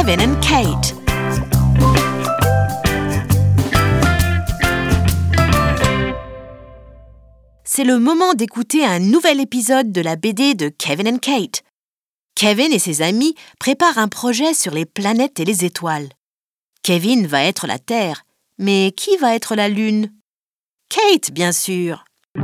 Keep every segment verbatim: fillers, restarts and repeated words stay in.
Kevin and Kate. C'est le moment d'écouter un nouvel épisode de la B D de Kevin and Kate. Kevin et ses amis préparent un projet sur les planètes et les étoiles. Kevin va être la Terre, mais qui va être la Lune? Kate, bien sûr.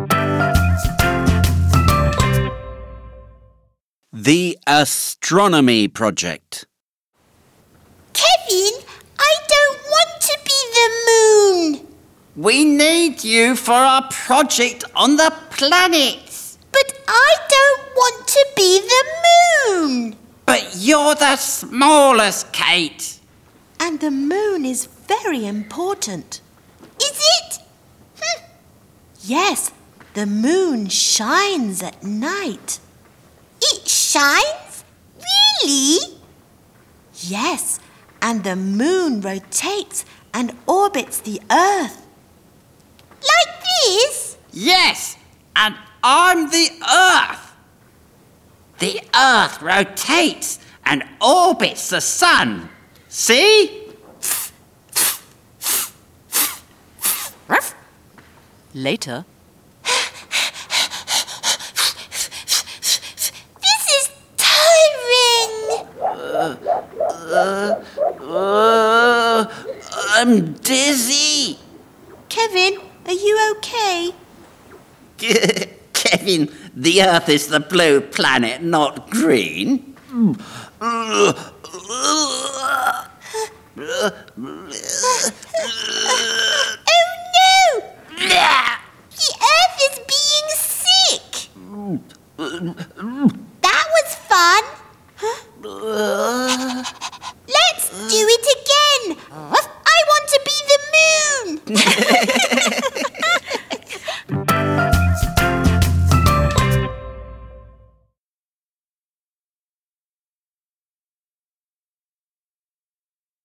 The Astronomy Project. Kevin, I don't want to be the moon. We need you for our project on the planets. But I don't want to be the moon. But you're the smallest, Kate. And the moon is very important. Is it? Hm. Yes, the moon shines at night. It shines? Really? Yes, and the moon rotates and orbits the Earth. Like this? Yes, and I'm the Earth. The Earth rotates and orbits the sun. See? Later, This is tiring. Uh, uh, I'm dizzy. Kevin, are you okay? Kevin, the Earth is the blue planet, not green. Oh no! The Earth is being sick. That was fun. Let's do it again. I want to be the moon.